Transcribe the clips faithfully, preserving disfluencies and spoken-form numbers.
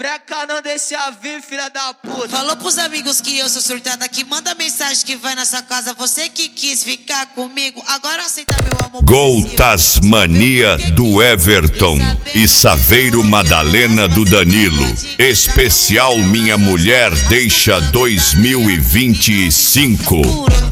Breca não deixa vir, filha da puta. Falou pros amigos que eu sou surtada, que manda mensagem que vai na sua casa. Você que quis ficar comigo, agora aceita meu amor. Gol Tasmania do Everton e Saveiro Madalena do Danilo. Especial Minha Mulher Deixa dois mil e vinte e cinco.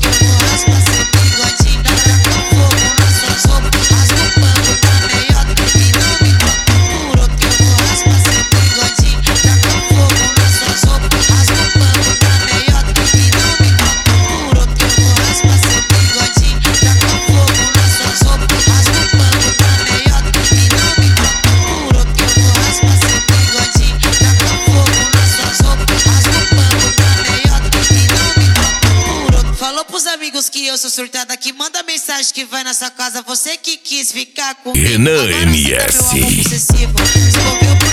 Falou pros amigos que eu sou surtada, que manda mensagem que vai na sua casa. Você que quis ficar comigo, Renan agora M aceita S. meu amor possessivo.